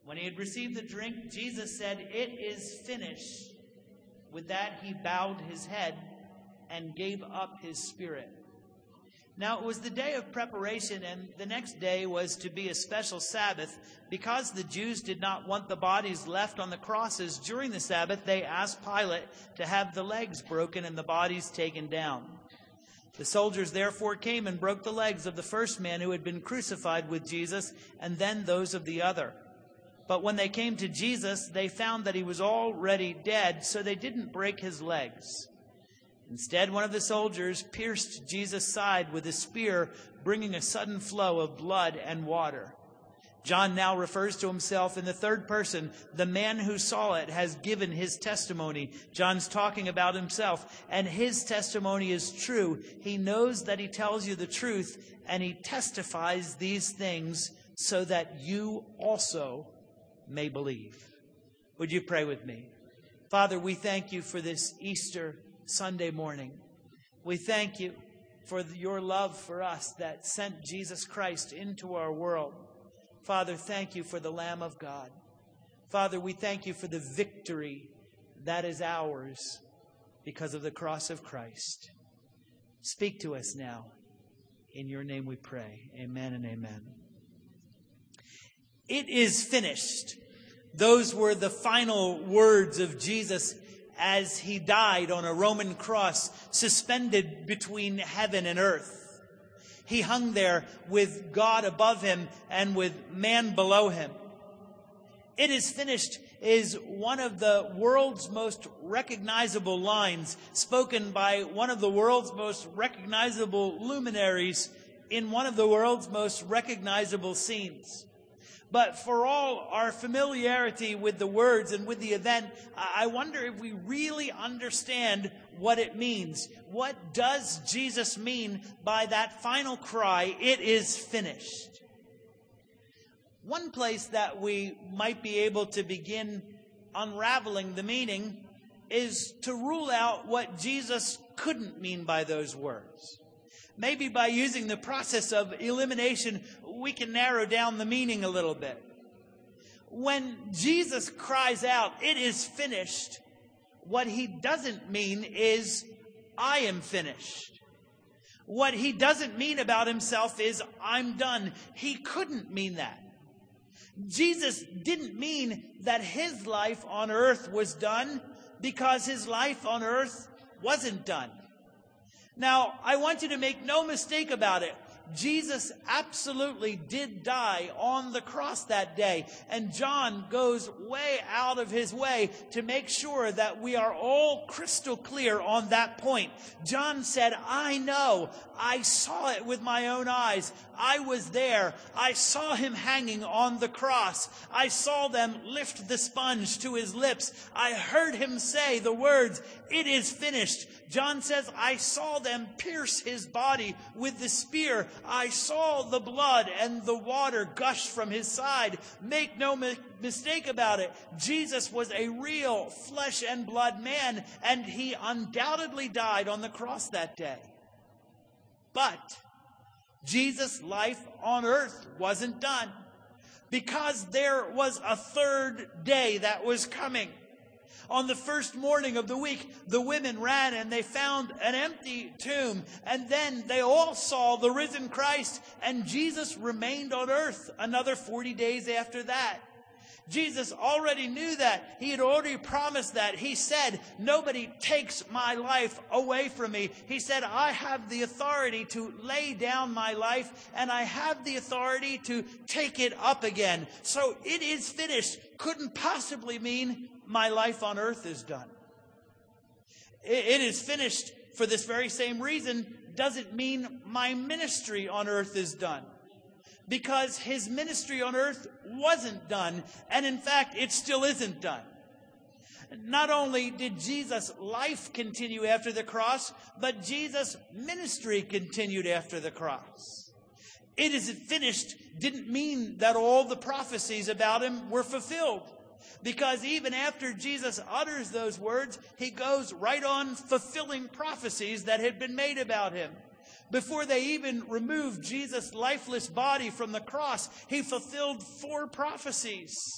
When he had received the drink, Jesus said, "It is finished." With that, he bowed his head and gave up his spirit. Now it was the day of preparation, and the next day was to be a special Sabbath. Because the Jews did not want the bodies left on the crosses during the Sabbath, they asked Pilate to have the legs broken and the bodies taken down. The soldiers therefore came and broke the legs of the first man who had been crucified with Jesus, and then those of the other. But when they came to Jesus, they found that he was already dead, so they didn't break his legs. Instead, one of the soldiers pierced Jesus' side with a spear, bringing a sudden flow of blood and water. John now refers to himself in the third person. The man who saw it has given his testimony. John's talking about himself, and his testimony is true. He knows that he tells you the truth, and he testifies these things so that you also may believe. Would you pray with me? Father, we thank you for this Easter Sunday morning. We thank you for your love for us that sent Jesus Christ into our world. Father, thank you for the Lamb of God. Father, we thank you for the victory that is ours because of the cross of Christ. Speak to us now. In your name we pray. Amen and amen. It is finished. Those were the final words of Jesus as he died on a Roman cross, suspended between heaven and earth. He hung there with God above him and with man below him. It is finished is one of the world's most recognizable lines spoken by one of the world's most recognizable luminaries in one of the world's most recognizable scenes. But for all our familiarity with the words and with the event, I wonder if we really understand what it means. What does Jesus mean by that final cry, "It is finished"? One place that we might be able to begin unraveling the meaning is to rule out what Jesus couldn't mean by those words. Maybe by using the process of elimination, we can narrow down the meaning a little bit. When Jesus cries out, "It is finished," what he doesn't mean is, "I am finished." What he doesn't mean about himself is, "I'm done." He couldn't mean that. Jesus didn't mean that his life on earth was done because his life on earth wasn't done. Now, I want you to make no mistake about it. Jesus absolutely did die on the cross that day. And John goes way out of his way to make sure that we are all crystal clear on that point. John said, "I know. I saw it with my own eyes. I was there. I saw him hanging on the cross. I saw them lift the sponge to his lips. I heard him say the words, 'It is finished.' John says, 'I saw them pierce his body with the spear. I saw the blood and the water gush from his side.'" Make no mistake about it. Jesus was a real flesh and blood man, and he undoubtedly died on the cross that day. But Jesus' life on earth wasn't done, because there was a third day that was coming. On the first morning of the week, the women ran and they found an empty tomb. And then they all saw the risen Christ, and Jesus remained on earth another 40 days after that. Jesus already knew that. He had already promised that. He said, "Nobody takes my life away from me." He said, "I have the authority to lay down my life, and I have the authority to take it up again." So "it is finished" couldn't possibly mean my life on earth is done. "It is finished" for this very same reason doesn't mean my ministry on earth is done, because his ministry on earth wasn't done, and in fact it still isn't done. Not only did Jesus' life continue after the cross, but Jesus' ministry continued after the cross. "It is finished" didn't mean that all the prophecies about him were fulfilled. Because even after Jesus utters those words, he goes right on fulfilling prophecies that had been made about him. Before they even removed Jesus' lifeless body from the cross, he fulfilled 4 prophecies.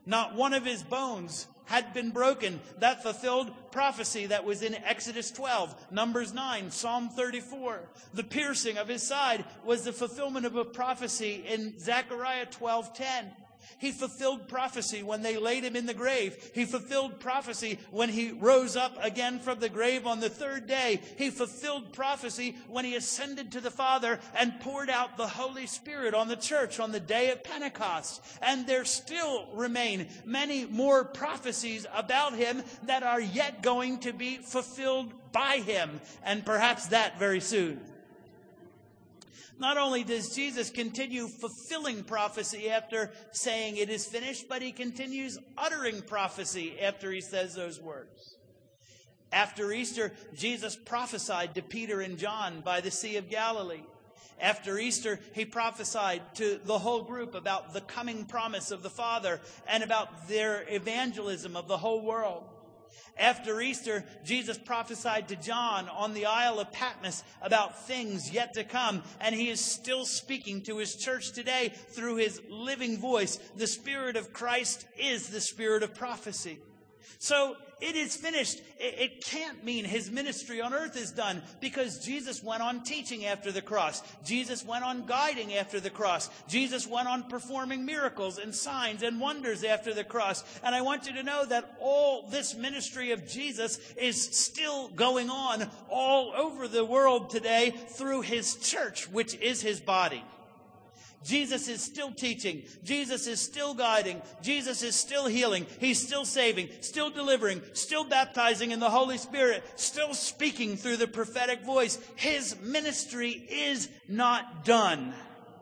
Not one of his bones had been broken. That fulfilled prophecy that was in Exodus 12, Numbers 9, Psalm 34. The piercing of his side was the fulfillment of a prophecy in Zechariah 12:10. He fulfilled prophecy when they laid him in the grave. He fulfilled prophecy when he rose up again from the grave on the third day. He fulfilled prophecy when he ascended to the Father and poured out the Holy Spirit on the church on the day of Pentecost. And there still remain many more prophecies about him that are yet going to be fulfilled by him, and perhaps that very soon. Not only does Jesus continue fulfilling prophecy after saying it is finished, but he continues uttering prophecy after he says those words. After Easter, Jesus prophesied to Peter and John by the Sea of Galilee. After Easter, he prophesied to the whole group about the coming promise of the Father and about their evangelism of the whole world. After Easter, Jesus prophesied to John on the Isle of Patmos about things yet to come, and he is still speaking to his church today through his living voice. The Spirit of Christ is the spirit of prophecy. So it is finished. It can't mean his ministry on earth is done, because Jesus went on teaching after the cross. Jesus went on guiding after the cross. Jesus went on performing miracles and signs and wonders after the cross. And I want you to know that all this ministry of Jesus is still going on all over the world today through his church, which is his body. Jesus is still teaching. Jesus is still guiding. Jesus is still healing. He's still saving, still delivering, still baptizing in the Holy Spirit, still speaking through the prophetic voice. His ministry is not done.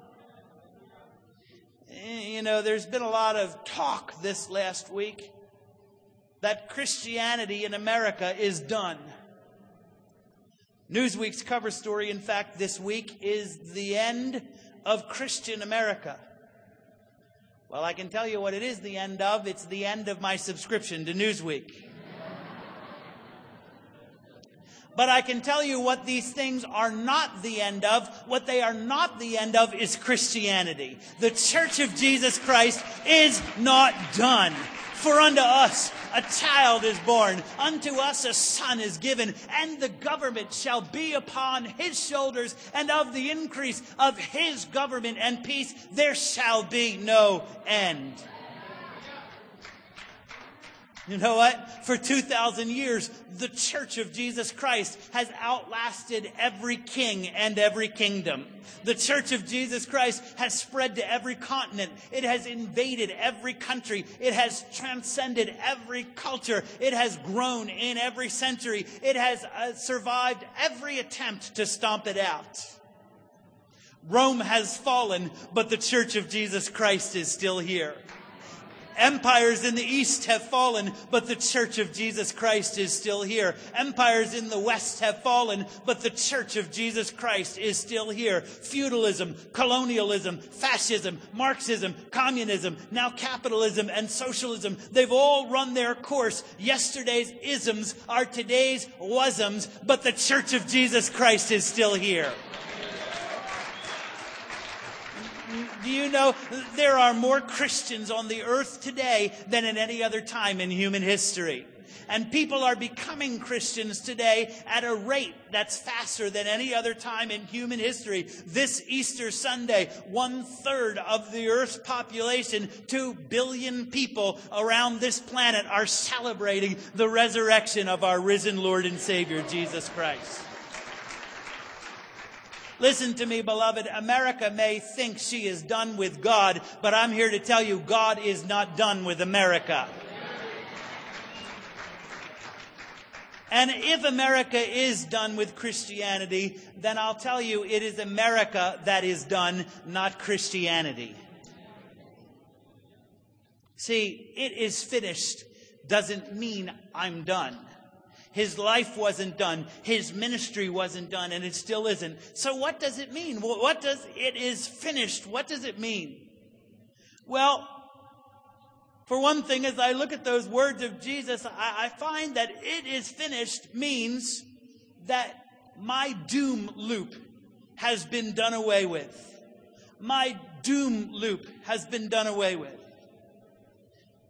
You know, there's been a lot of talk this last week that Christianity in America is done. Newsweek's cover story, in fact, this week is the end of Christian America. Well, I can tell you what it is the end of. It's the end of my subscription to Newsweek. But I can tell you what these things are not the end of. What they are not the end of is Christianity. The Church of Jesus Christ is not done. For unto us a child is born, unto us a son is given, and the government shall be upon his shoulders, and of the increase of his government and peace there shall be no end. You know what? For 2,000 years, the Church of Jesus Christ has outlasted every king and every kingdom. The Church of Jesus Christ has spread to every continent. It has invaded every country. It has transcended every culture. It has grown in every century. It has survived every attempt to stomp it out. Rome has fallen, but the Church of Jesus Christ is still here. Empires in the east have fallen, but the Church of Jesus Christ is still here. Empires in the west have fallen, but the Church of Jesus Christ is still here. Feudalism, colonialism, fascism, Marxism, communism, now capitalism and socialism, they've all run their course. Yesterday's isms are today's wasms, but the Church of Jesus Christ is still here. Do you know there are more Christians on the earth today than at any other time in human history? And people are becoming Christians today at a rate that's faster than any other time in human history. This Easter Sunday, 1/3 of the earth's population, 2 billion people around this planet, are celebrating the resurrection of our risen Lord and Savior, Jesus Christ. Listen to me, beloved. America may think she is done with God, but I'm here to tell you God is not done with America. And if America is done with Christianity, then I'll tell you it is America that is done, not Christianity. See, it is finished doesn't mean I'm done. His life wasn't done. His ministry wasn't done, and it still isn't. So what does it mean? What does it is finished? What does it mean? Well, for one thing, as I look at those words of Jesus, I find that it is finished means that my doom loop has been done away with. My doom loop has been done away with.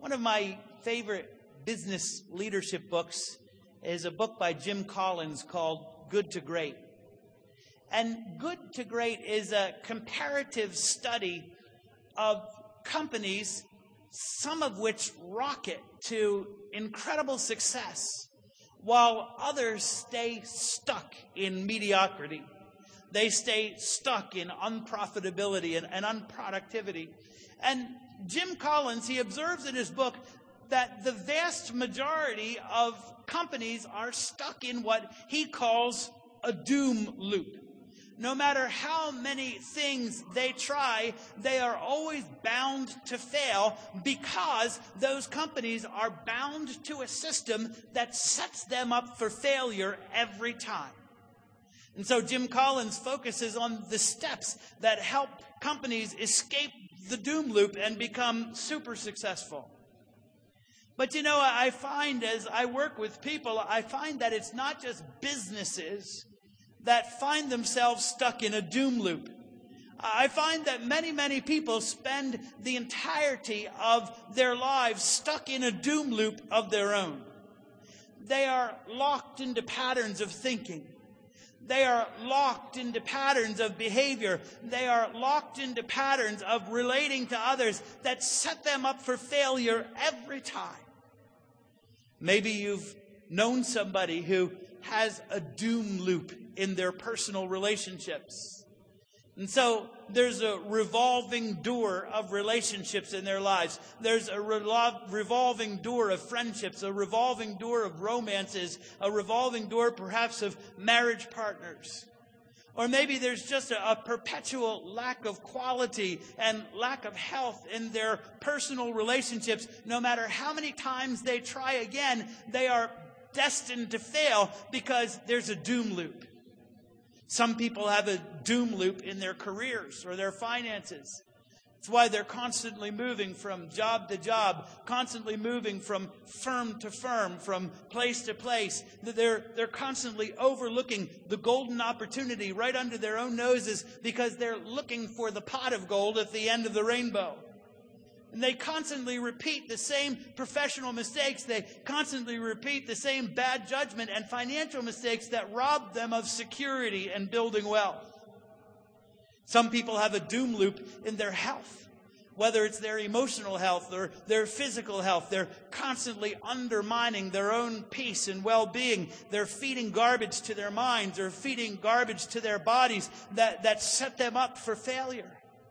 One of my favorite business leadership books is a book by Jim Collins called Good to Great. And Good to Great is a comparative study of companies, some of which rocket to incredible success, while others stay stuck in mediocrity. They stay stuck in unprofitability and unproductivity. And Jim Collins, he observes in his book that the vast majority of companies are stuck in what he calls a doom loop. No matter how many things they try, they are always bound to fail because those companies are bound to a system that sets them up for failure every time. And so Jim Collins focuses on the steps that help companies escape the doom loop and become super successful. But you know, I find as I work with people, I find that it's not just businesses that find themselves stuck in a doom loop. I find that many people spend the entirety of their lives stuck in a doom loop of their own. They are locked into patterns of thinking. They are locked into patterns of behavior. They are locked into patterns of relating to others that set them up for failure every time. Maybe you've known somebody who has a doom loop in their personal relationships. And so there's a revolving door of relationships in their lives. There's a revolving door of friendships, a revolving door of romances, a revolving door perhaps of marriage partners. Or maybe there's just a perpetual lack of quality and lack of health in their personal relationships. No matter how many times they try again, they are destined to fail because there's a doom loop. Some people have a doom loop in their careers or their finances. It's why they're constantly moving from job to job, constantly moving from firm to firm, from place to place. They're constantly overlooking the golden opportunity right under their own noses because they're looking for the pot of gold at the end of the rainbow. And they constantly repeat the same professional mistakes. They constantly repeat the same bad judgment and financial mistakes that rob them of security and building wealth. Some people have a doom loop in their health, whether it's their emotional health or their physical health. They're constantly undermining their own peace and well-being. They're feeding garbage to their minds or feeding garbage to their bodies that set them up for failure.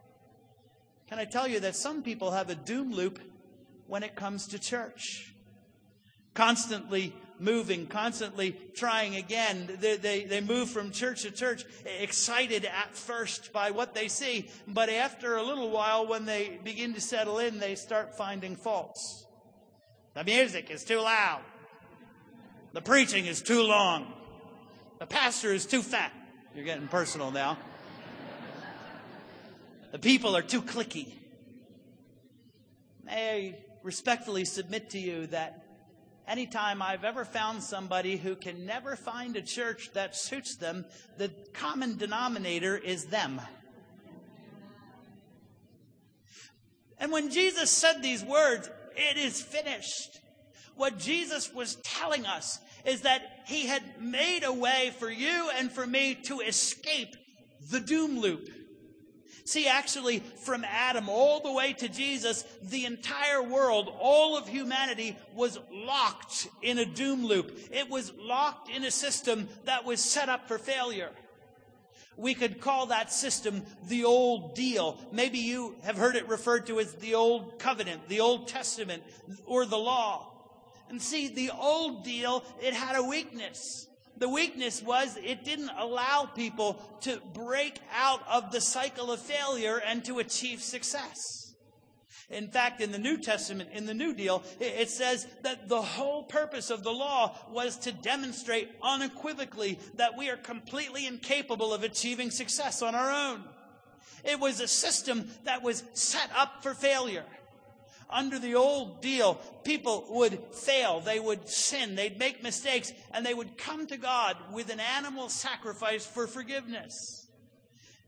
Can I tell you that some people have a doom loop when it comes to church? Constantly moving, constantly trying again. They move from church to church, excited at first by what they see, but after a little while, when they begin to settle in, they start finding faults. The music is too loud. The preaching is too long. The pastor is too fat. You're getting personal now. The people are too cliquey. May I respectfully submit to you that anytime I've ever found somebody who can never find a church that suits them, the common denominator is them. And when Jesus said these words, "It is finished," what Jesus was telling us is that he had made a way for you and for me to escape the doom loop. See, actually, from Adam all the way to Jesus, the entire world, all of humanity was locked in a doom loop. It was locked in a system that was set up for failure. We could call that system the old deal. Maybe you have heard it referred to as the old covenant, the Old Testament, or the law. And see, the old deal, it had a weakness. The weakness was it didn't allow people to break out of the cycle of failure and to achieve success. In fact, in the New Testament, in the New Deal, it says that the whole purpose of the law was to demonstrate unequivocally that we are completely incapable of achieving success on our own. It was a system that was set up for failure. Under the old deal, people would fail, they would sin, they'd make mistakes, and they would come to God with an animal sacrifice for forgiveness.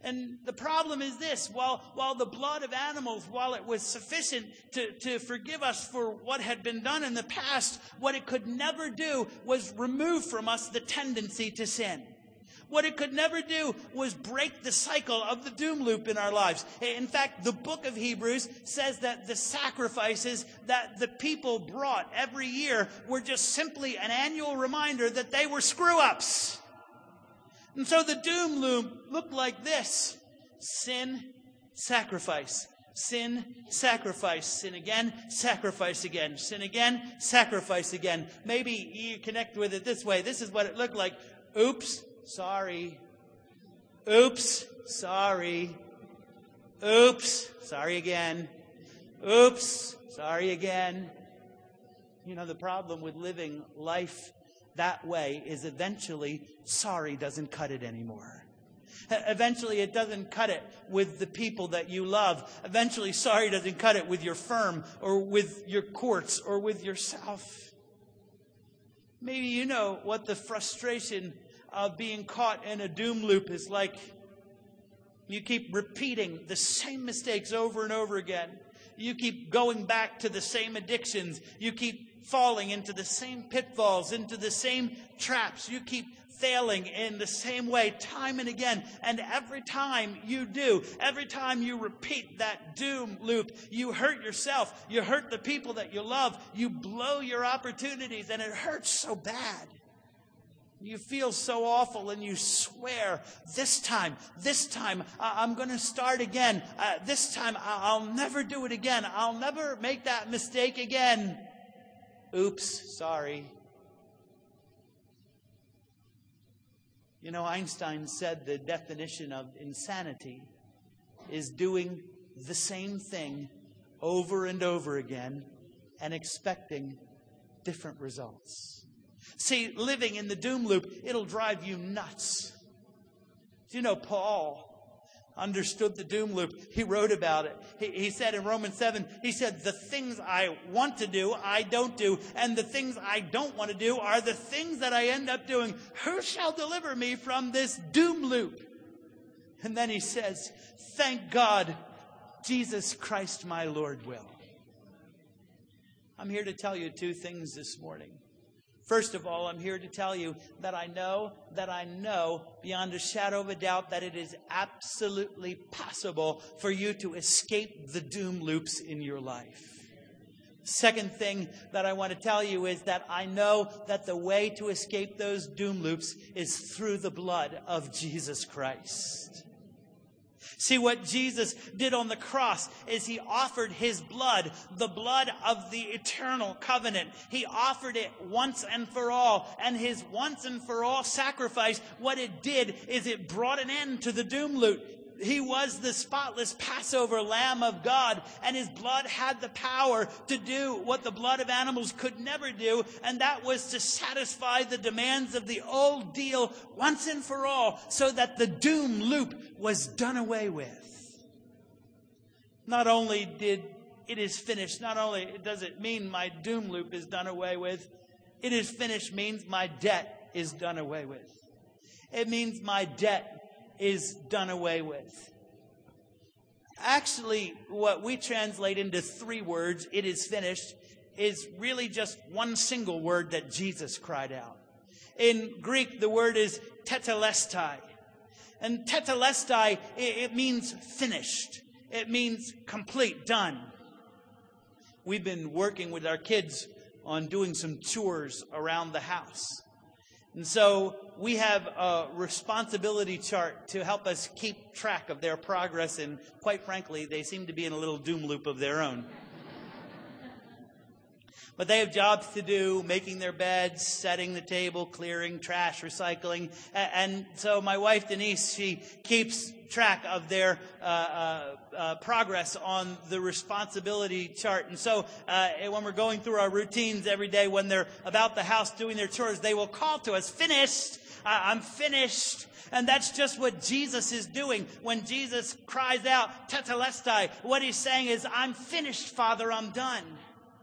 And the problem is this: while the blood of animals, while it was sufficient to forgive us for what had been done in the past, what it could never do was remove from us the tendency to sin. What it could never do was break the cycle of the doom loop in our lives. In fact, the book of Hebrews says that the sacrifices that the people brought every year were just simply an annual reminder that they were screw-ups. And so the doom loop looked like this: sin, sacrifice. Sin, sacrifice. Sin again, sacrifice again. Sin again, sacrifice again. Maybe you connect with it this way. This is what it looked like. Oops, sorry. Oops, sorry. Oops, sorry again. Oops, sorry again. You know, the problem with living life that way is eventually sorry doesn't cut it anymore. Eventually it doesn't cut it with the people that you love. Eventually sorry doesn't cut it with your firm or with your courts or with yourself. Maybe you know what the frustration of being caught in a doom loop is like. You keep repeating the same mistakes over and over again. You keep going back to the same addictions. You keep falling into the same pitfalls, into the same traps. You keep failing in the same way time and again. And every time you do, every time you repeat that doom loop, you hurt yourself. You hurt the people that you love. You blow your opportunities, and it hurts so bad. You feel so awful, and you swear, this time, I'm going to start again. This time, I'll never do it again. I'll never make that mistake again. Oops, sorry. You know, Einstein said the definition of insanity is doing the same thing over and over again and expecting different results. See, living in the doom loop, it'll drive you nuts. Do you know Paul understood the doom loop? He wrote about it. He said in Romans 7, he said, the things I want to do, I don't do. And the things I don't want to do are the things that I end up doing. Who shall deliver me from this doom loop? And then he says, thank God, Jesus Christ my Lord will. I'm here to tell you two things this morning. First of all, I'm here to tell you that I know beyond a shadow of a doubt that it is absolutely possible for you to escape the doom loops in your life. Second thing that I want to tell you is that I know that the way to escape those doom loops is through the blood of Jesus Christ. See, what Jesus did on the cross is he offered his blood, the blood of the eternal covenant. He offered it once and for all. And his once and for all sacrifice, what it did is it brought an end to the doom loop. He was the spotless Passover Lamb of God, and his blood had the power to do what the blood of animals could never do, and that was to satisfy the demands of the old deal once and for all, so that the doom loop was done away with. Not only did it is finished, not only does it mean my doom loop is done away with, it is finished means my debt is done away with. It means my debt is done away with. Actually, what we translate into three words, it is finished, is really just one single word that Jesus cried out. In Greek, the word is tetelestai. And tetelestai, it means finished. It means complete, done. We've been working with our kids on doing some chores around the house. And so we have a responsibility chart to help us keep track of their progress. And quite frankly, they seem to be in a little doom loop of their own. But they have jobs to do, making their beds, setting the table, clearing, trash, recycling. And so my wife, Denise, she keeps track of their progress on the responsibility chart. And so when we're going through our routines every day, when they're about the house doing their chores, they will call to us, finished, I'm finished. And that's just what Jesus is doing. When Jesus cries out, tetelestai, what he's saying is, I'm finished, Father, I'm done.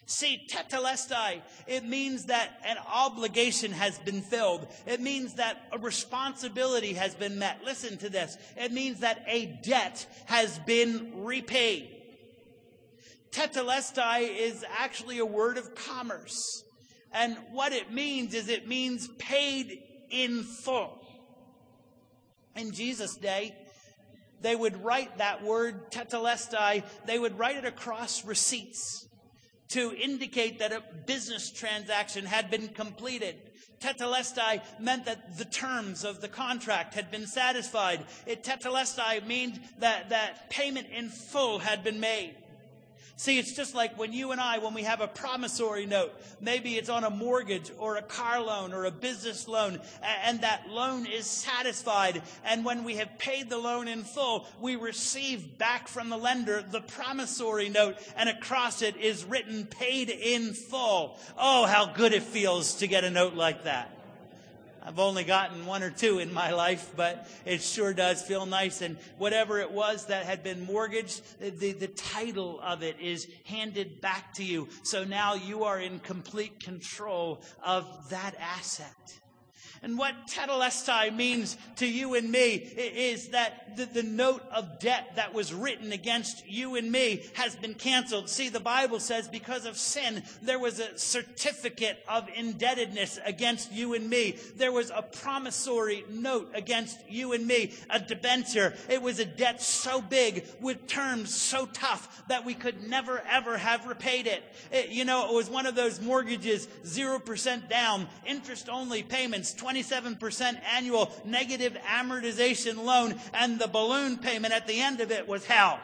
See, tetelestai, it means that an obligation has been filled. It means that a responsibility has been met. Listen to this. It means that a debt has been repaid. Tetelestai is actually a word of commerce. And what it means is it means paid in full. In Jesus' day, they would write that word tetelestai, they would write it across receipts to indicate that a business transaction had been completed. Tetelestai meant that the terms of the contract had been satisfied. Tetelestai means that payment in full had been made. See, it's just like when you and I, when we have a promissory note, maybe it's on a mortgage or a car loan or a business loan, and that loan is satisfied. And when we have paid the loan in full, we receive back from the lender the promissory note, and across it is written paid in full. Oh, how good it feels to get a note like that. I've only gotten one or two in my life, but it sure does feel nice. And whatever it was that had been mortgaged, the title of it is handed back to you. So now you are in complete control of that asset. And what tetelestai means to you and me is that the note of debt that was written against you and me has been canceled. See, the Bible says because of sin, there was a certificate of indebtedness against you and me. There was a promissory note against you and me, a debenture. It was a debt so big with terms so tough that we could never, ever have repaid it. It was one of those mortgages, 0% down, interest-only payments, 27% annual negative amortization loan, and the balloon payment at the end of it was hell.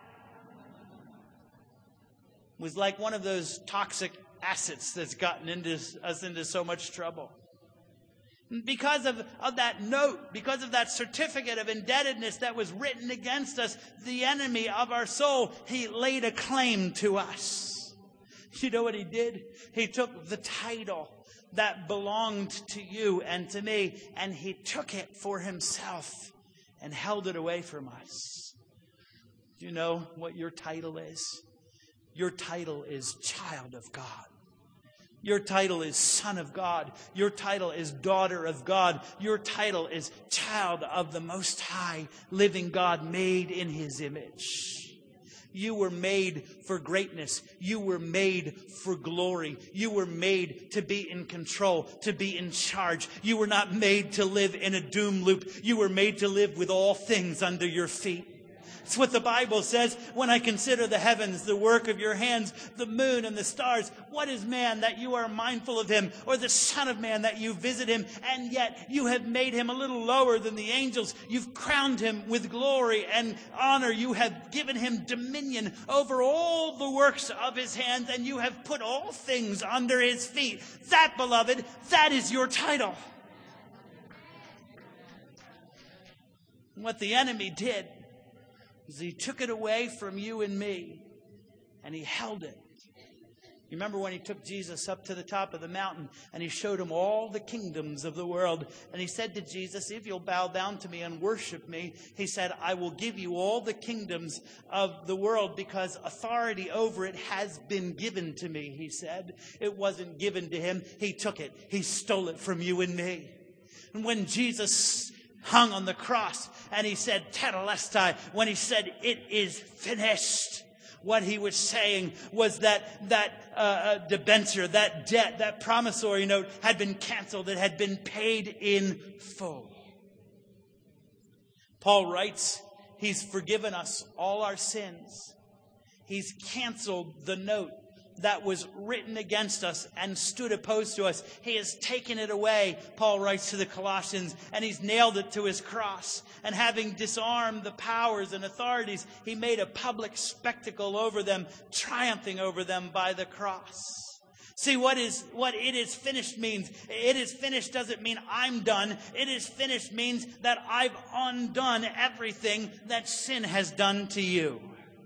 It was like one of those toxic acids that's gotten us into so much trouble. Because of that note, because of that certificate of indebtedness that was written against us, the enemy of our soul, he laid a claim to us. You know what he did? He took the title that belonged to you and to me, and he took it for himself and held it away from us. Do you know what your title is? Your title is child of God. Your title is son of God. Your title is daughter of God. Your title is child of the Most High, living God, made in his image. You were made for greatness. You were made for glory. You were made to be in control, to be in charge. You were not made to live in a doom loop. You were made to live with all things under your feet. It's what the Bible says. When I consider the heavens, the work of your hands, the moon and the stars, what is man that you are mindful of him, or the son of man that you visit him? And yet you have made him a little lower than the angels. You've crowned him with glory and honor. You have given him dominion over all the works of his hands, and you have put all things under his feet. That, beloved, that is your title. What the enemy did, he took it away from you and me, and he held it. You remember when he took Jesus up to the top of the mountain, and he showed him all the kingdoms of the world, and he said to Jesus, if you'll bow down to me and worship me, he said, I will give you all the kingdoms of the world, because authority over it has been given to me, he said. It wasn't given to him. He took it. He stole it from you and me. And when Jesus hung on the cross, and he said, tetelestai, when he said, it is finished, what he was saying was that debenture, that debt, that promissory note had been canceled. It had been paid in full. Paul writes, he's forgiven us all our sins. He's canceled the note that was written against us and stood opposed to us. He has taken it away, Paul writes to the Colossians, and he's nailed it to his cross. And having disarmed the powers and authorities, he made a public spectacle over them, triumphing over them by the cross. See, what it is finished means. It is finished doesn't mean I'm done. It is finished means that I've undone everything that sin has done to you.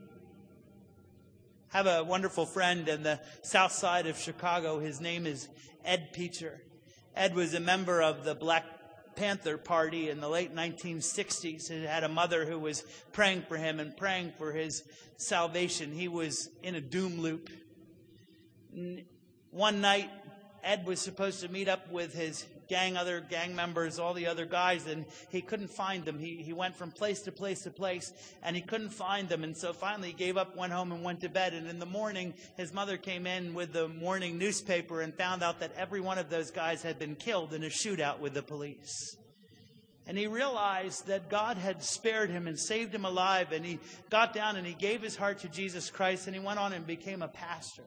I have a wonderful friend in the south side of Chicago. His name is Ed Peacher. Ed was a member of the Black Panther Party in the late 1960s. He had a mother who was praying for him and praying for his salvation. He was in a doom loop. One night, Ed was supposed to meet up with his other gang members, all the other guys, and he couldn't find them. He went from place to place to place, and he couldn't find them. And so finally he gave up, went home, and went to bed. And in the morning, his mother came in with the morning newspaper and found out that every one of those guys had been killed in a shootout with the police. And he realized that God had spared him and saved him alive. And he got down and he gave his heart to Jesus Christ, and he went on and became a pastor.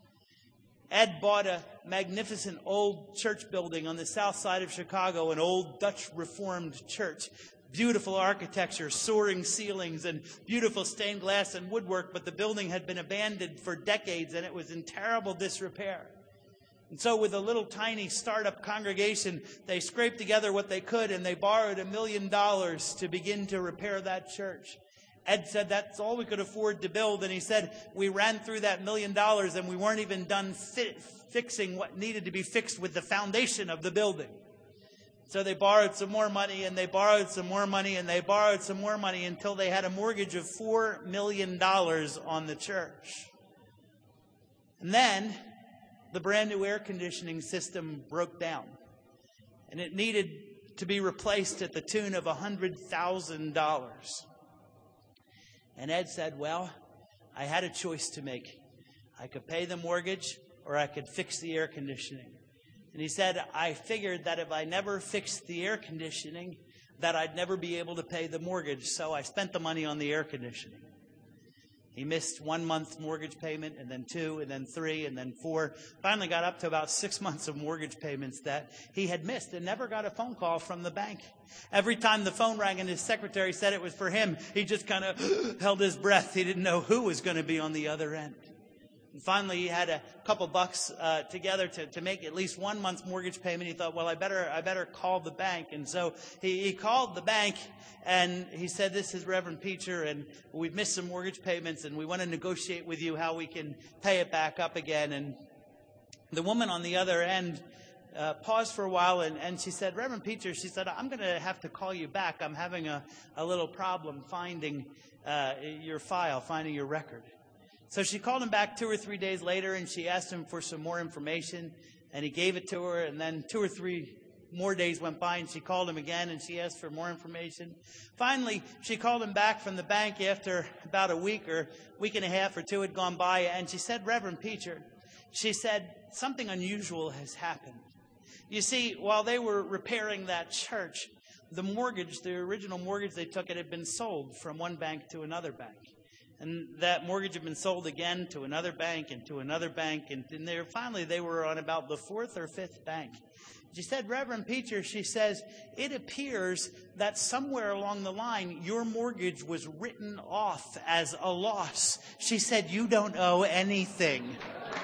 Ed bought a magnificent old church building on the south side of Chicago, an old Dutch Reformed church. Beautiful architecture, soaring ceilings, and beautiful stained glass and woodwork, but the building had been abandoned for decades, and it was in terrible disrepair. And so with a little tiny startup congregation, they scraped together what they could, and they borrowed $1 million to begin to repair that church. Ed said that's all we could afford to build, and he said we ran through that $1 million and we weren't even done fixing what needed to be fixed with the foundation of the building. So they borrowed some more money, and they borrowed some more money, and they borrowed some more money until they had a mortgage of $4 million on the church. And then the brand new air conditioning system broke down, and it needed to be replaced at the tune of $100,000. And Ed said, well, I had a choice to make. I could pay the mortgage or I could fix the air conditioning. And he said, I figured that if I never fixed the air conditioning, that I'd never be able to pay the mortgage. So I spent the money on the air conditioning. He missed 1 month mortgage payment, and then 2, and then 3, and then 4. Finally got up to about 6 months of mortgage payments that he had missed and never got a phone call from the bank. Every time the phone rang and his secretary said it was for him, he just kind of held his breath. He didn't know who was going to be on the other end. And finally, he had a couple bucks together to make at least 1 month's mortgage payment. He thought, well, I better call the bank. And so he called the bank, and he said, this is Reverend Peacher, and we've missed some mortgage payments, and we want to negotiate with you how we can pay it back up again. And the woman on the other end paused for a while, and she said, Reverend Peacher, she said, I'm going to have to call you back. I'm having a little problem finding your file, finding your record. So she called him back 2 or 3 days later, and she asked him for some more information, and he gave it to her. And then 2 or 3 more days went by, and she called him again, and she asked for more information. Finally, she called him back from the bank after about a week or week and a half or 2 had gone by, and she said, Reverend Peacher, she said, something unusual has happened. You see, while they were repairing that church, the original mortgage they took, it had been sold from one bank to another bank. And that mortgage had been sold again to another bank and to another bank. And finally, they were on about the 4th or 5th bank. She said, Reverend Peacher, she says, it appears that somewhere along the line, your mortgage was written off as a loss. She said, you don't owe anything.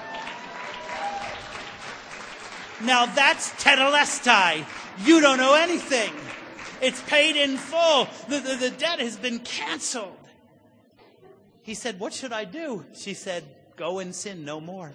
Now that's tetelestai. You don't owe anything. It's paid in full. The debt has been canceled. He said, what should I do? She said, go and sin no more.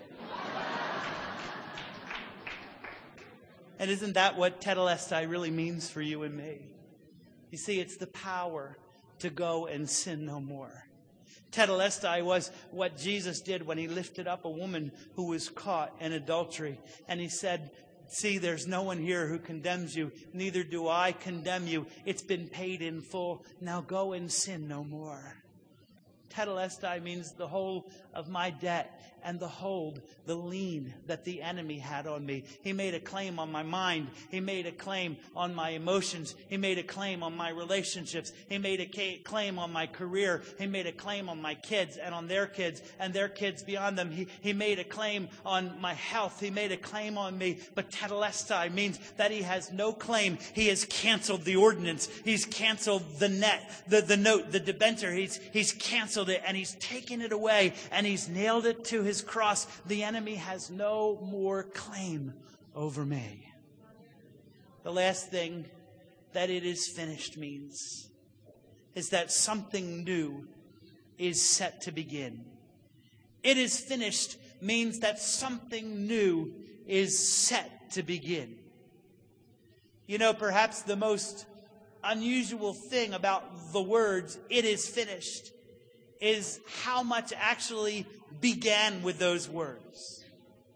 And isn't that what tetelestai really means for you and me? You see, it's the power to go and sin no more. Tetelestai was what Jesus did when he lifted up a woman who was caught in adultery. And he said, see, there's no one here who condemns you. Neither do I condemn you. It's been paid in full. Now go and sin no more. Tetelestai means the whole of my debt and the lien that the enemy had on me. He made a claim on my mind. He made a claim on my emotions. He made a claim on my relationships. He made a claim on my career. He made a claim on my kids and on their kids and their kids beyond them. He made a claim on my health. He made a claim on me. But tetelestai means that he has no claim. He has canceled the ordinance. He's canceled the net, the note, the debenture. He's canceled it, and he's taken it away, and he's nailed it to his cross. The enemy has no more claim over me. The last thing that it is finished means is that something new is set to begin. It is finished means that something new is set to begin. You know, perhaps the most unusual thing about the words, it is finished, is how much actually began with those words.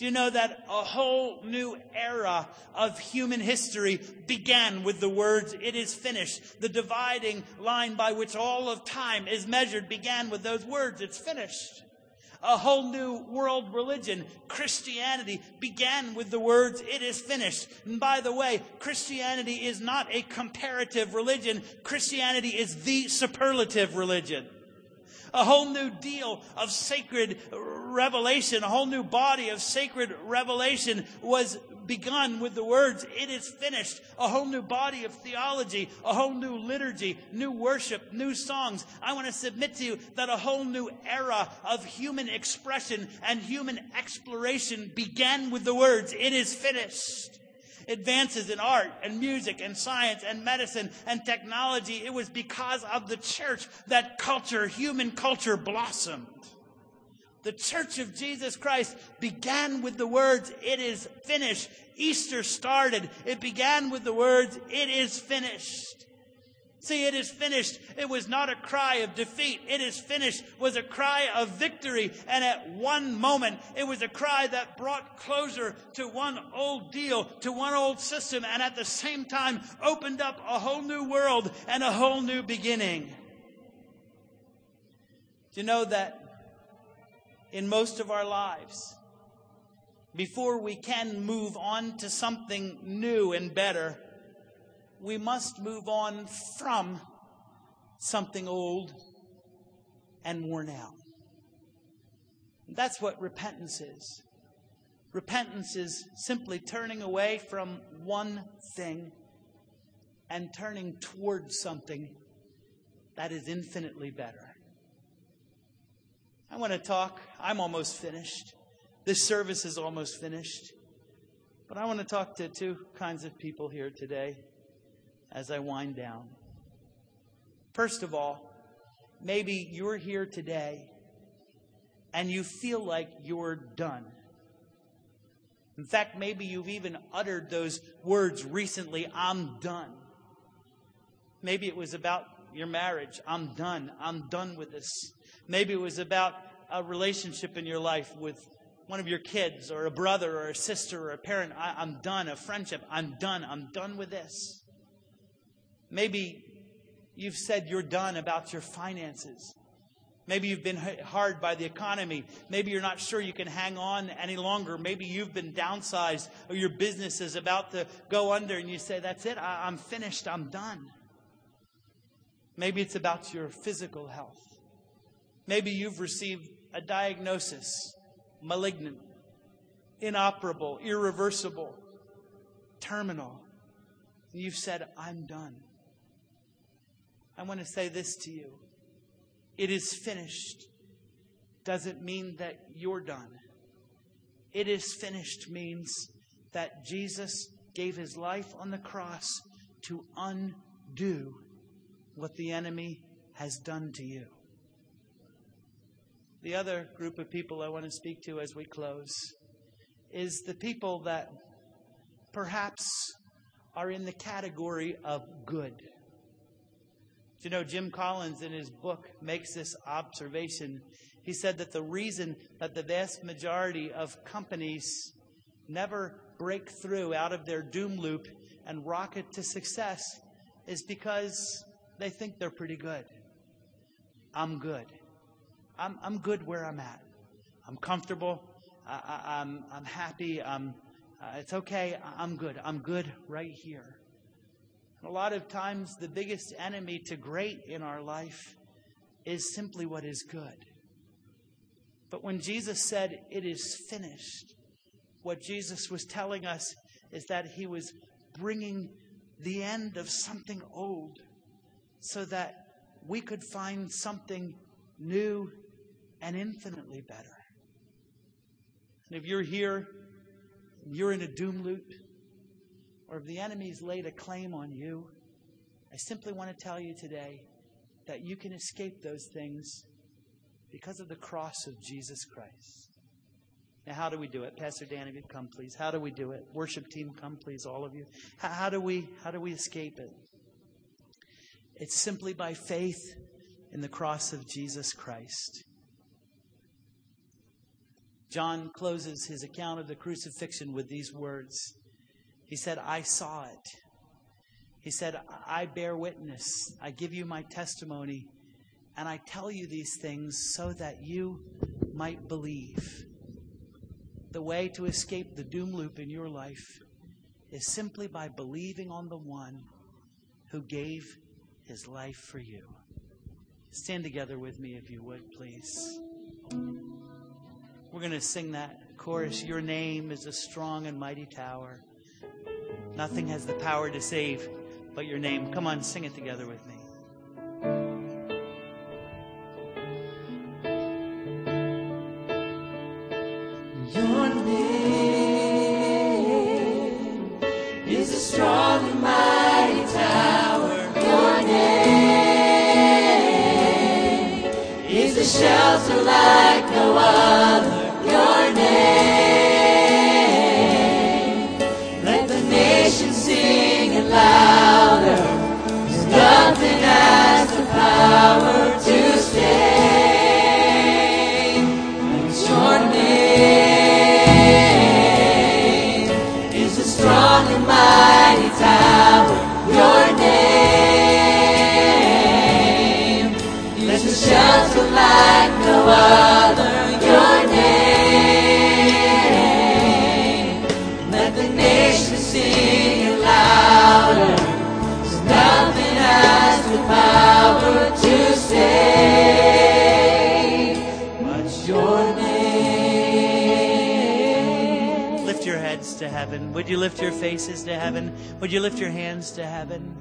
Do you know that a whole new era of human history began with the words, "It is finished"? The dividing line by which all of time is measured began with those words, "It's finished." A whole new world religion, Christianity, began with the words, "It is finished." And by the way, Christianity is not a comparative religion. Christianity is the superlative religion. A whole new deal of sacred revelation, a whole new body of sacred revelation was begun with the words, "It is finished." A whole new body of theology, a whole new liturgy, new worship, new songs. I want to submit to you that a whole new era of human expression and human exploration began with the words, "It is finished." Advances in art and music and science and medicine and technology, it was because of the church that human culture blossomed. The Church of Jesus Christ began with the words, "It is finished." Easter started. It began with the words, "It is finished." See, "It is finished." It was not a cry of defeat. "It is finished" was a cry of victory. And at one moment, it was a cry that brought closure to one old deal, to one old system, and at the same time opened up a whole new world and a whole new beginning. Do you know that in most of our lives, before we can move on to something new and better, we must move on from something old and worn out. That's what repentance is. Repentance is simply turning away from one thing and turning towards something that is infinitely better. I want to talk. I'm almost finished. This service is almost finished. But I want to talk to two kinds of people here today as I wind down. First of all, maybe you're here today and you feel like you're done. In fact, maybe you've even uttered those words recently, "I'm done." Maybe it was about your marriage. "I'm done. I'm done with this." Maybe it was about a relationship in your life with one of your kids or a brother or a sister or a parent. I'm done. A friendship. I'm done. I'm done with this. Maybe you've said you're done about your finances. Maybe you've been hit hard by the economy. Maybe you're not sure you can hang on any longer. Maybe you've been downsized or your business is about to go under and you say, "That's it. I'm finished. I'm done." Maybe it's about your physical health. Maybe you've received a diagnosis, malignant, inoperable, irreversible, terminal. And you've said, "I'm done." I want to say this to you. It is finished doesn't mean that you're done. It is finished means that Jesus gave his life on the cross to undo what the enemy has done to you. The other group of people I want to speak to as we close is the people that perhaps are in the category of good. You know, Jim Collins in his book makes this observation. He said that the reason that the vast majority of companies never break through out of their doom loop and rocket to success is because they think they're pretty good. I'm good. I'm good where I'm at. I'm comfortable. I'm happy. It's okay. I'm good. I'm good right here. A lot of times, the biggest enemy to great in our life is simply what is good. But when Jesus said, "It is finished," what Jesus was telling us is that he was bringing the end of something old so that we could find something new and infinitely better. And if you're here, you're in a doom loop, or if the enemy's laid a claim on you, I simply want to tell you today that you can escape those things because of the cross of Jesus Christ. Now, how do we do it? Pastor Dan, if you'd come, please. How do we do it? Worship team, come, please, all of you. How do we escape it? It's simply by faith in the cross of Jesus Christ. John closes his account of the crucifixion with these words. He said, I saw it. He said, I bear witness. I give you my testimony. And I tell you these things so that you might believe. The way to escape the doom loop in your life is simply by believing on the one who gave his life for you. Stand together with me if you would, please. We're going to sing that chorus. Your name is a strong and mighty tower. Nothing has the power to save but your name. Come on, sing it together with me. Your name is a strong and mighty tower. Your name is a shelter like no other. Your name, let the nations sing it louder. 'Cause nothing has the power to save. It's your name is a strong and mighty tower. Your name is a shelter like no other. Your name, let the nations sing it louder. 'Cause nothing has the power to save but your name. Lift your heads to heaven. Would you lift your faces to heaven? Would you lift your hands to heaven?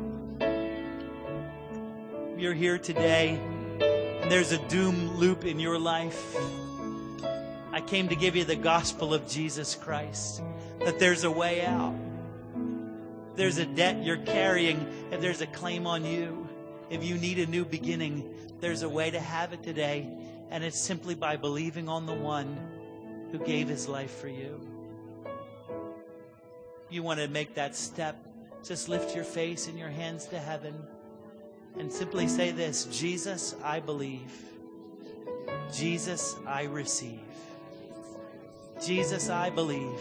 You're here today, and there's a doom loop in your life. I came to give you the gospel of Jesus Christ, that there's a way out. There's a debt you're carrying, if there's a claim on you, if you need a new beginning, there's a way to have it today, and it's simply by believing on the one who gave his life for you. You want to make that step, just lift your face and your hands to heaven and simply say this: Jesus, I believe. Jesus, I receive. Jesus, I believe.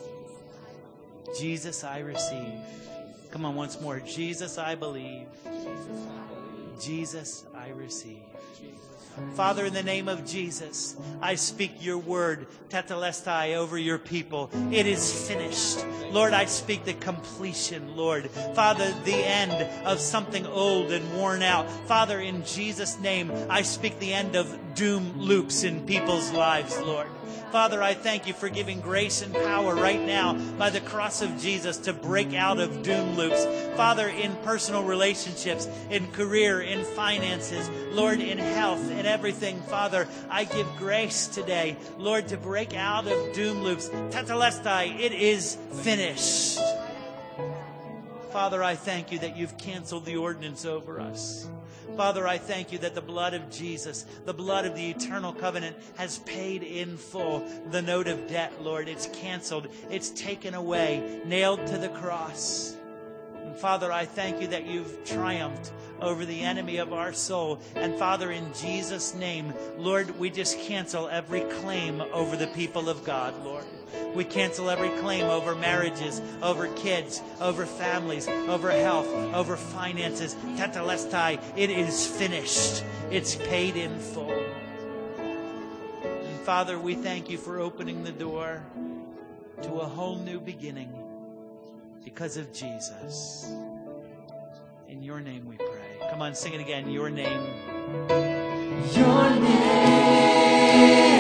Jesus, I receive. Come on, once more. Jesus, I believe. Jesus, I receive. Father, in the name of Jesus, I speak your word, tetelestai, over your people. It is finished. Lord, I speak the completion, Lord. Father, the end of something old and worn out. Father, in Jesus' name, I speak the end of doom loops in people's lives, Lord. Father, I thank you for giving grace and power right now by the cross of Jesus to break out of doom loops. Father, in personal relationships, in career, in finances, Lord, in health, in everything. Father, I give grace today, Lord, to break out of doom loops. Tetelestai, it is finished. Father, I thank you that you've canceled the ordinance over us. Father, I thank you that the blood of Jesus, the blood of the eternal covenant, has paid in full the note of debt, Lord. It's canceled. It's taken away, nailed to the cross. And Father, I thank you that you've triumphed over the enemy of our soul. And Father, in Jesus' name, Lord, we just cancel every claim over the people of God, Lord. We cancel every claim over marriages, over kids, over families, over health, over finances. Tetelestai, it is finished. It's paid in full. And Father, we thank you for opening the door to a whole new beginning because of Jesus. In your name we pray. Come on, sing it again. Your name. Your name